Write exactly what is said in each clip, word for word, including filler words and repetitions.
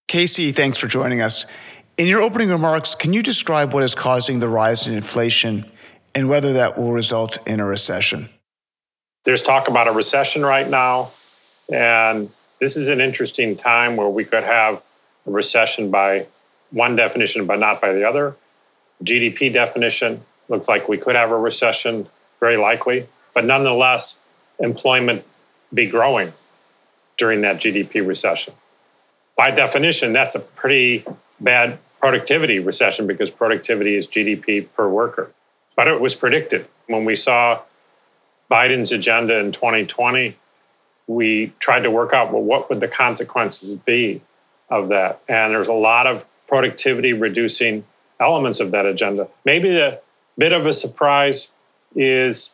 Casey, thanks for joining us. In your opening remarks, can you describe what is causing the rise in inflation and whether that will result in a recession? There's talk about a recession right now, and this is an interesting time where we could have a recession by one definition, but not by the other. G D P definition looks like we could have a recession, very likely, but nonetheless, employment be growing during that G D P recession. By definition, that's a pretty bad productivity recession because productivity is G D P per worker. But it was predicted. When we saw Biden's agenda in twenty twenty, we tried to work out, well, what would the consequences be of that? And there's a lot of productivity reducing elements of that agenda. Maybe the bit of a surprise is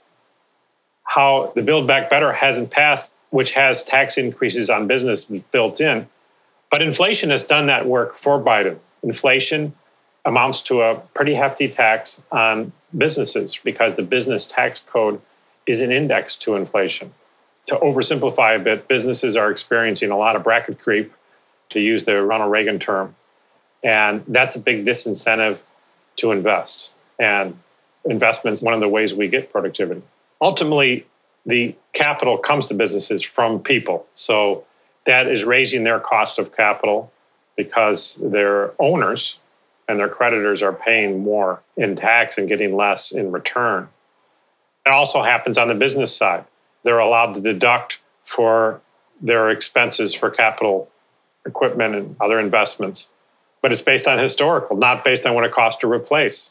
how the Build Back Better hasn't passed, which has tax increases on businesses built in. But inflation has done that work for Biden. Inflation amounts to a pretty hefty tax on businesses because the business tax code is an index to inflation. To oversimplify a bit, businesses are experiencing a lot of bracket creep, to use the Ronald Reagan term, and that's a big disincentive to invest. And investment's one of the ways we get productivity. Ultimately, the capital comes to businesses from people. So that is raising their cost of capital because their owners and their creditors are paying more in tax and getting less in return. It also happens on the business side. They're allowed to deduct for their expenses for capital equipment and other investments. But it's based on historical, not based on what it costs to replace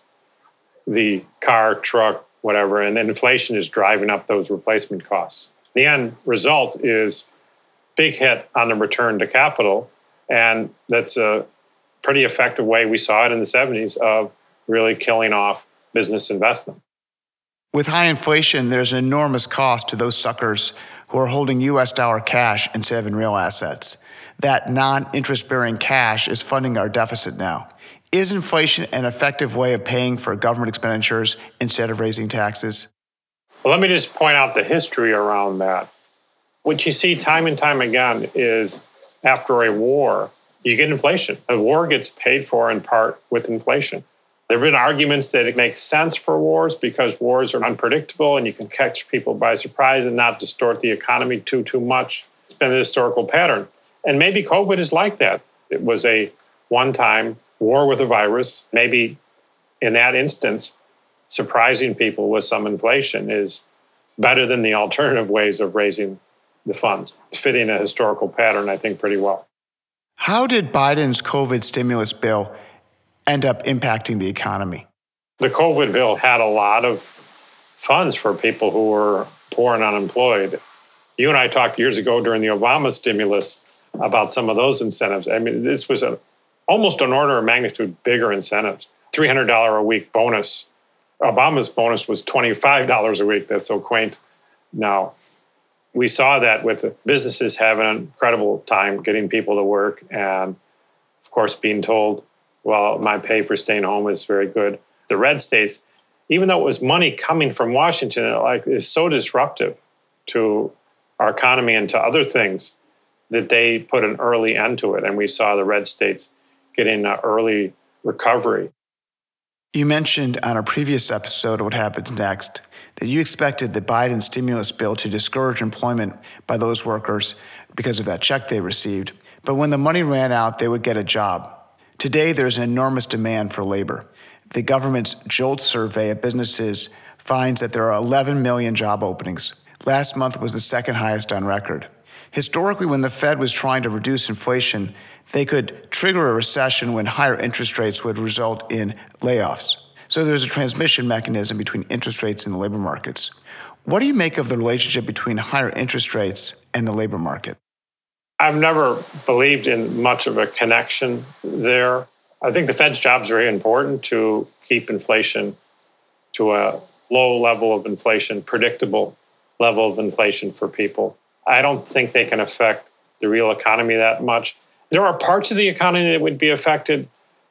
the car, truck, whatever. And inflation is driving up those replacement costs. The end result is big hit on the return to capital. And that's a pretty effective way, we saw it in the seventies, of really killing off business investment. With high inflation, there's an enormous cost to those suckers who are holding U S dollar cash instead of in real assets. That non-interest-bearing cash is funding our deficit now. Is inflation an effective way of paying for government expenditures instead of raising taxes? Well, let me just point out the history around that. What you see time and time again is after a war, you get inflation. A war gets paid for in part with inflation. There have been arguments that it makes sense for wars because wars are unpredictable and you can catch people by surprise and not distort the economy too, too much. It's been a historical pattern. And maybe COVID is like that. It was a one-time war with a virus. Maybe in that instance, surprising people with some inflation is better than the alternative ways of raising the funds. It's fitting a historical pattern, I think, pretty well. How did Biden's COVID stimulus bill end up impacting the economy? The COVID bill had a lot of funds for people who were poor and unemployed. You and I talked years ago during the Obama stimulus about some of those incentives. I mean, this was a, almost an order of magnitude bigger incentives. three hundred dollars a week bonus. Obama's bonus was twenty-five dollars a week. That's so quaint now. We saw that with businesses having an incredible time getting people to work and, of course, being told, well, my pay for staying home is very good. The red states, even though it was money coming from Washington, it like is so disruptive to our economy and to other things that they put an early end to it. And we saw the red states getting an early recovery. You mentioned on a previous episode of What Happens Next that you expected the Biden stimulus bill to discourage employment by those workers because of that check they received. But when the money ran out, they would get a job. Today, there's an enormous demand for labor. The government's JOLTS survey of businesses finds that there are eleven million job openings. Last month was the second highest on record. Historically, when the Fed was trying to reduce inflation, they could trigger a recession when higher interest rates would result in layoffs. So there's a transmission mechanism between interest rates and the labor markets. What do you make of the relationship between higher interest rates and the labor market? I've never believed in much of a connection there. I think the Fed's job is very important to keep inflation to a low level of inflation, predictable level of inflation for people. I don't think they can affect the real economy that much. There are parts of the economy that would be affected.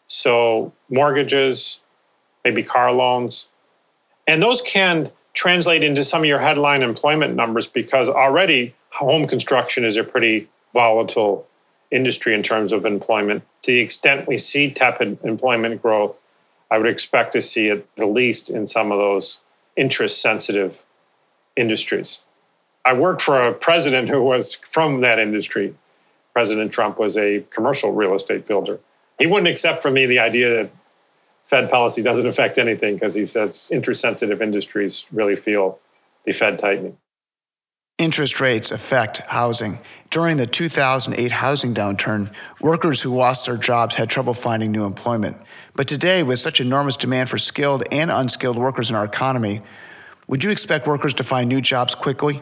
So mortgages, maybe car loans. And those can translate into some of your headline employment numbers because already home construction is a pretty volatile industry in terms of employment. To the extent we see tepid employment growth, I would expect to see it the least in some of those interest-sensitive industries. I worked for a president who was from that industry. President Trump was a commercial real estate builder. He wouldn't accept from me the idea that Fed policy doesn't affect anything because he says interest-sensitive industries really feel the Fed tightening. Interest rates affect housing. During the two thousand eight housing downturn, workers who lost their jobs had trouble finding new employment. But today, with such enormous demand for skilled and unskilled workers in our economy, would you expect workers to find new jobs quickly?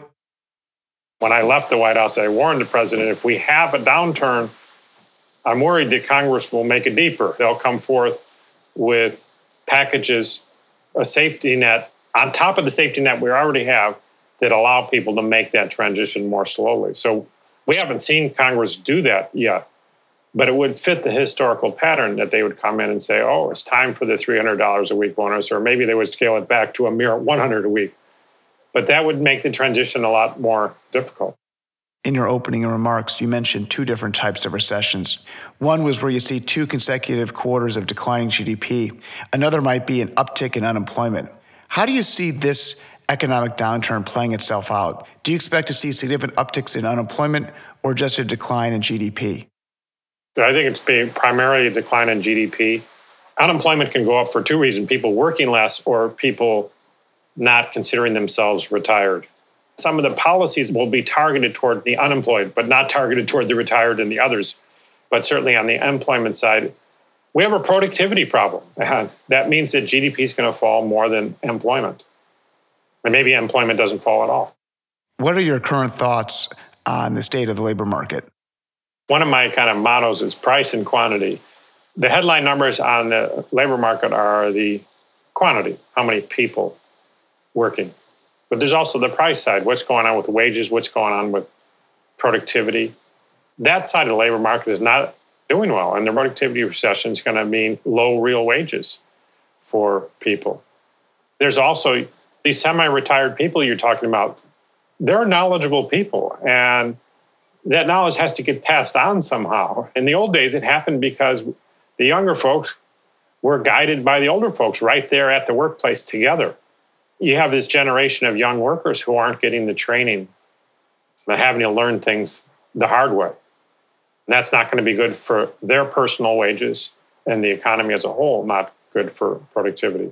When I left the White House, I warned the president, if we have a downturn, I'm worried that Congress will make it deeper. They'll come forth with packages, a safety net, on top of the safety net we already have, that allow people to make that transition more slowly. So we haven't seen Congress do that yet, but it would fit the historical pattern that they would come in and say, oh, it's time for the three hundred dollars a week bonus, or maybe they would scale it back to a mere one hundred dollars a week. But that would make the transition a lot more difficult. In your opening remarks, you mentioned two different types of recessions. One was where you see two consecutive quarters of declining G D P. Another might be an uptick in unemployment. How do you see this economic downturn playing itself out? Do you expect to see significant upticks in unemployment or just a decline in G D P? I think it's being primarily a decline in G D P. Unemployment can go up for two reasons: people working less or people not considering themselves retired. Some of the policies will be targeted toward the unemployed, but not targeted toward the retired and the others. But certainly on the employment side, we have a productivity problem. And that means that G D P is going to fall more than employment. And maybe employment doesn't fall at all. What are your current thoughts on the state of the labor market? One of my kind of mottos is price and quantity. The headline numbers on the labor market are the quantity, how many people working. But there's also the price side. What's going on with wages? What's going on with productivity? That side of the labor market is not doing well. And the productivity recession is going to mean low real wages for people. There's also these semi-retired people you're talking about. They're knowledgeable people. And that knowledge has to get passed on somehow. In the old days, it happened because the younger folks were guided by the older folks right there at the workplace together. You have this generation of young workers who aren't getting the training. They're having to learn things the hard way. And that's not going to be good for their personal wages and the economy as a whole, not good for productivity.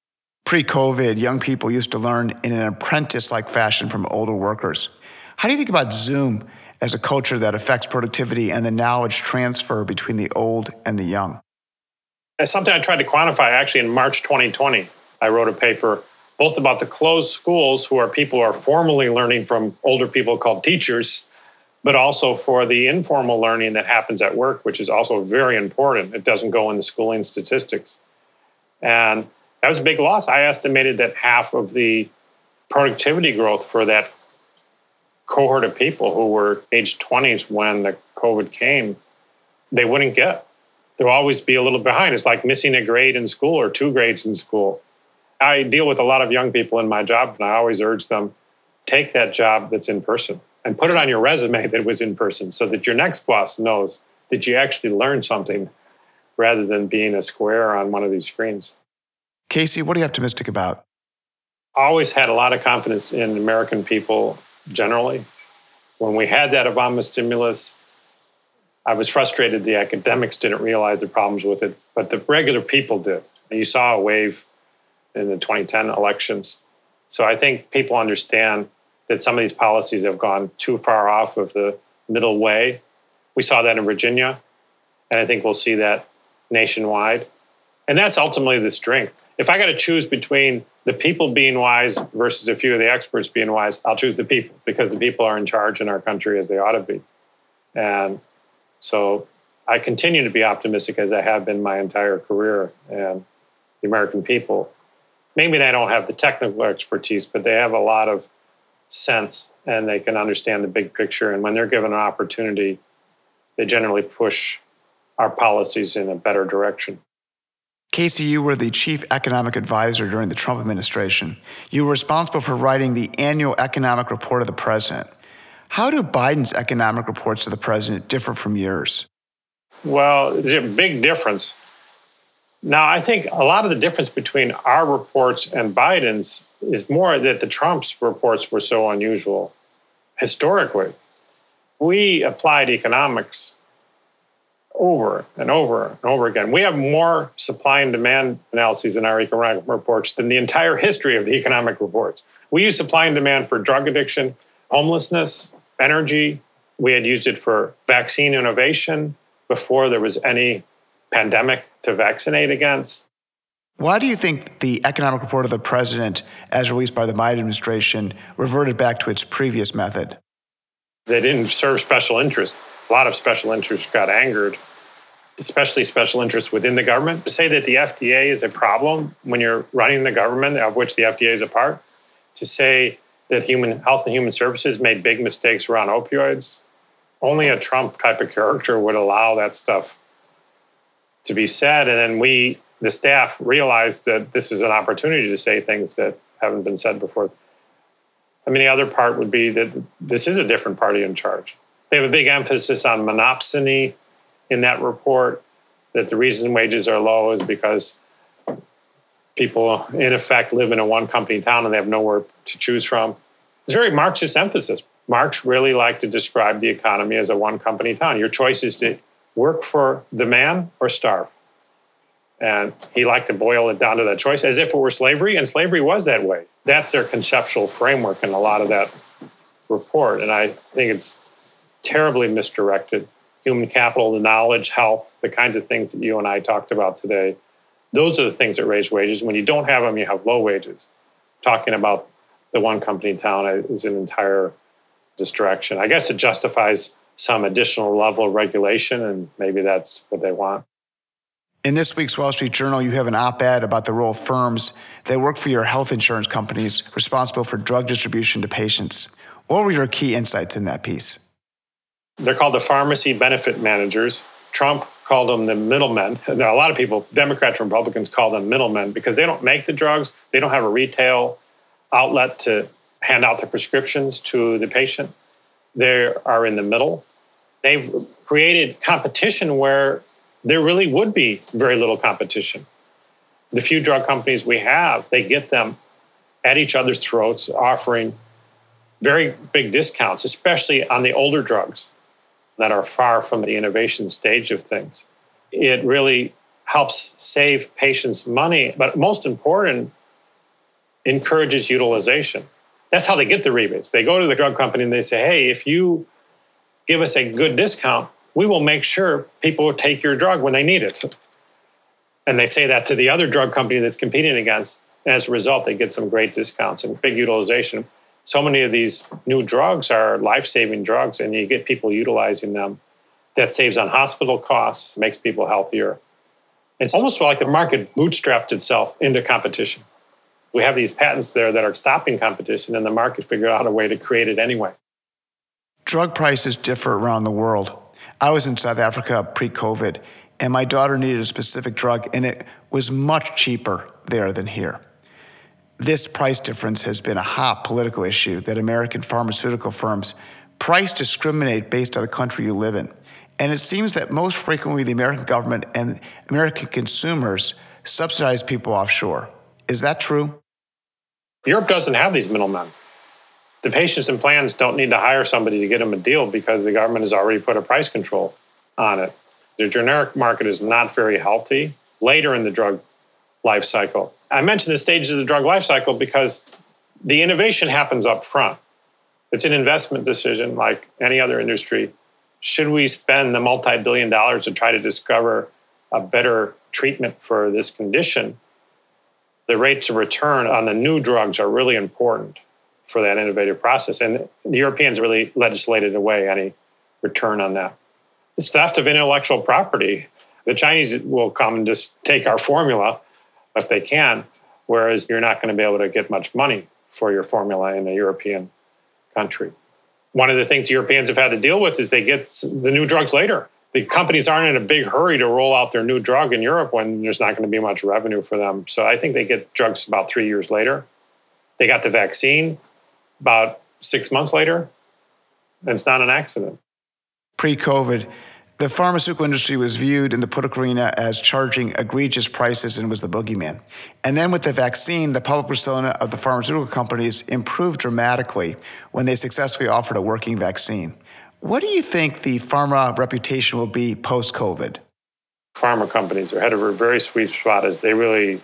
Pre-COVID, young people used to learn in an apprentice-like fashion from older workers. How do you think about Zoom as a culture that affects productivity and the knowledge transfer between the old and the young? It's something I tried to quantify actually in March twenty twenty. I wrote a paper both about the closed schools, who are people who are formally learning from older people called teachers, but also for the informal learning that happens at work, which is also very important. It doesn't go in the schooling statistics. And that was a big loss. I estimated that half of the productivity growth for that cohort of people who were age twenties when the COVID came, they wouldn't get. They'll always be a little behind. It's like missing a grade in school or two grades in school. I deal with a lot of young people in my job, and I always urge them, take that job that's in person and put it on your resume that it was in person so that your next boss knows that you actually learned something rather than being a square on one of these screens. Casey, what are you optimistic about? I always had a lot of confidence in American people generally. When we had that Obama stimulus, I was frustrated the academics didn't realize the problems with it, but the regular people did. And you saw a wave in the twenty ten elections. So I think people understand that some of these policies have gone too far off of the middle way. We saw that in Virginia, and I think we'll see that nationwide. And that's ultimately the strength. If I got to choose between the people being wise versus a few of the experts being wise, I'll choose the people, because the people are in charge in our country as they ought to be. And so I continue to be optimistic, as I have been my entire career. And the American people, maybe they don't have the technical expertise, but they have a lot of sense and they can understand the big picture. And when they're given an opportunity, they generally push our policies in a better direction. Casey, you were the chief economic advisor during the Trump administration. You were responsible for writing the annual economic report of the president. How do Biden's economic reports to the president differ from yours? Well, there's a big difference. Now, I think a lot of the difference between our reports and Biden's is more that the Trump's reports were so unusual. Historically, we applied economics over and over and over again. We have more supply and demand analyses in our economic reports than the entire history of the economic reports. We use supply and demand for drug addiction, homelessness, energy. We had used it for vaccine innovation before there was any pandemic to vaccinate against. Why do you think the economic report of the president, as released by the Biden administration, reverted back to its previous method? They didn't serve special interests. A lot of special interests got angered, especially special interests within the government. To say that the F D A is a problem when you're running the government, of which the F D A is a part, to say that human health and human services made big mistakes around opioids, only a Trump type of character would allow that stuff to be said. And then we, the staff, realized that this is an opportunity to say things that haven't been said before. I mean, the other part would be that this is a different party in charge. They have a big emphasis on monopsony in that report, that the reason wages are low is because people, in effect, live in a one-company town and they have nowhere to choose from. It's a very Marxist emphasis. Marx really liked to describe the economy as a one-company town. Your choice is to work for the man or starve. And he liked to boil it down to that choice as if it were slavery, and slavery was that way. That's their conceptual framework in a lot of that report. And I think it's terribly misdirected. Human capital, the knowledge, health, the kinds of things that you and I talked about today, those are the things that raise wages. When you don't have them, you have low wages. Talking about the one company town is an entire distraction. I guess it justifies some additional level of regulation, and maybe that's what they want. In this week's Wall Street Journal, you have an op-ed about the role of firms that work for your health insurance companies responsible for drug distribution to patients. What were your key insights in that piece? They're called the pharmacy benefit managers. Trump called them the middlemen. There are a lot of people, Democrats and Republicans, call them middlemen because they don't make the drugs. They don't have a retail outlet to hand out the prescriptions to the patient. They are in the middle. They've created competition where there really would be very little competition. The few drug companies we have, they get them at each other's throats, offering very big discounts, especially on the older drugs that are far from the innovation stage of things. It really helps save patients money, but most important, encourages utilization. That's how they get the rebates. They go to the drug company and they say, hey, if you give us a good discount, we will make sure people will take your drug when they need it. And they say that to the other drug company that's competing against. And as a result, they get some great discounts and big utilization. So many of these new drugs are life-saving drugs, and you get people utilizing them. That saves on hospital costs, makes people healthier. It's almost like the market bootstrapped itself into competition. We have these patents there that are stopping competition, and the market figured out a way to create it anyway. Drug prices differ around the world. I was in South Africa pre-COVID, and my daughter needed a specific drug, and it was much cheaper there than here. This price difference has been a hot political issue that American pharmaceutical firms price discriminate based on the country you live in. And it seems that most frequently the American government and American consumers subsidize people offshore. Is that true? Europe doesn't have these middlemen. The patients and plans don't need to hire somebody to get them a deal because the government has already put a price control on it. The generic market is not very healthy later in the drug life cycle. I mentioned the stages of the drug life cycle because the innovation happens up front. It's an investment decision like any other industry. Should we spend the multi-billion dollars to try to discover a better treatment for this condition? The rates of return on the new drugs are really important for that innovative process. And the Europeans really legislated away any return on that. It's theft of intellectual property. The Chinese will come and just take our formula if they can, whereas you're not going to be able to get much money for your formula in a European country. One of the things Europeans have had to deal with is they get the new drugs later. The companies aren't in a big hurry to roll out their new drug in Europe when there's not going to be much revenue for them. So I think they get drugs about three years later. They got the vaccine about six months later. And it's not an accident. Pre-COVID, the pharmaceutical industry was viewed in the political arena as charging egregious prices and was the boogeyman. And then with the vaccine, the public persona of the pharmaceutical companies improved dramatically when they successfully offered a working vaccine. What do you think the pharma reputation will be post-COVID? Pharma companies are headed for a very sweet spot as they really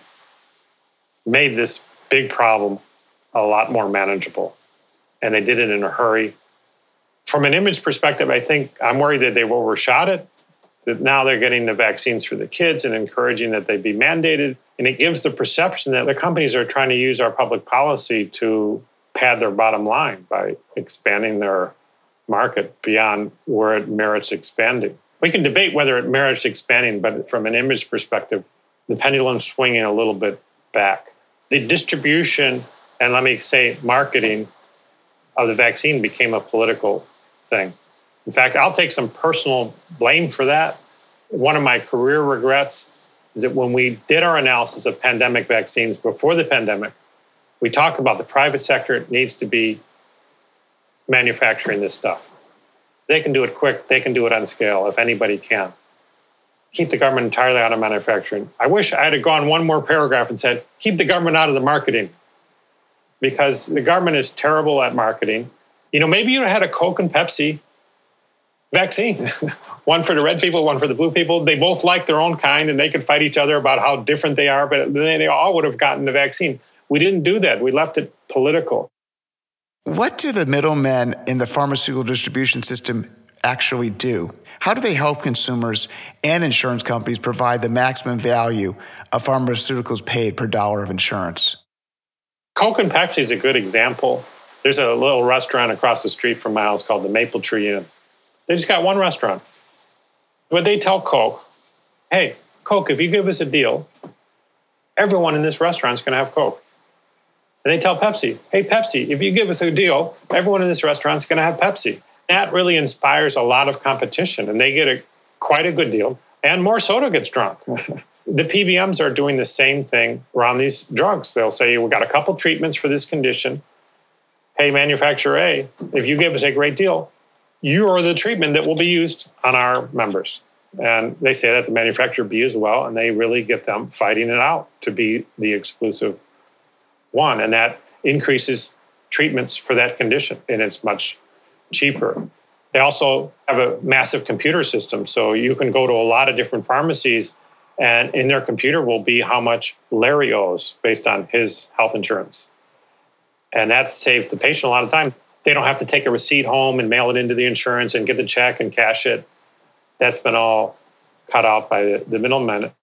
made this big problem a lot more manageable. And they did it in a hurry. From an image perspective, I think I'm worried that they've overshot it, that now they're getting the vaccines for the kids and encouraging that they be mandated. And it gives the perception that the companies are trying to use our public policy to pad their bottom line by expanding their market beyond where it merits expanding. We can debate whether it merits expanding, but from an image perspective, the pendulum's swinging a little bit back. The distribution, and let me say marketing, of the vaccine became a political thing. In fact, I'll take some personal blame for that. One of my career regrets is that when we did our analysis of pandemic vaccines before the pandemic, we talked about the private sector needs to be manufacturing this stuff. They can do it quick, they can do it on scale, if anybody can. Keep the government entirely out of manufacturing. I wish I had gone one more paragraph and said, keep the government out of the marketing, because the government is terrible at marketing. You know, maybe you had a Coke and Pepsi vaccine, one for the red people, one for the blue people. They both like their own kind and they could fight each other about how different they are, but they all would have gotten the vaccine. We didn't do that. We left it political. What do the middlemen in the pharmaceutical distribution system actually do? How do they help consumers and insurance companies provide the maximum value of pharmaceuticals paid per dollar of insurance? Coke and Pepsi is a good example. There's a little restaurant across the street from my house called the Maple Tree Inn. They just got one restaurant. But they tell Coke, hey, Coke, if you give us a deal, everyone in this restaurant is going to have Coke. And they tell Pepsi, hey, Pepsi, if you give us a deal, everyone in this restaurant is going to have Pepsi. That really inspires a lot of competition, and they get a quite a good deal, and more soda gets drunk. The P B Ms are doing the same thing around these drugs. They'll say, we've got a couple treatments for this condition. Hey, manufacturer A, if you give us a great deal, you are the treatment that will be used on our members. And they say that to manufacturer B as well, and they really get them fighting it out to be the exclusive one. And that increases treatments for that condition, and it's much cheaper. They also have a massive computer system, so you can go to a lot of different pharmacies, and in their computer will be how much Larry owes based on his health insurance. And that saves the patient a lot of time. They don't have to take a receipt home and mail it into the insurance and get the check and cash it. That's been all cut out by the, the middlemen.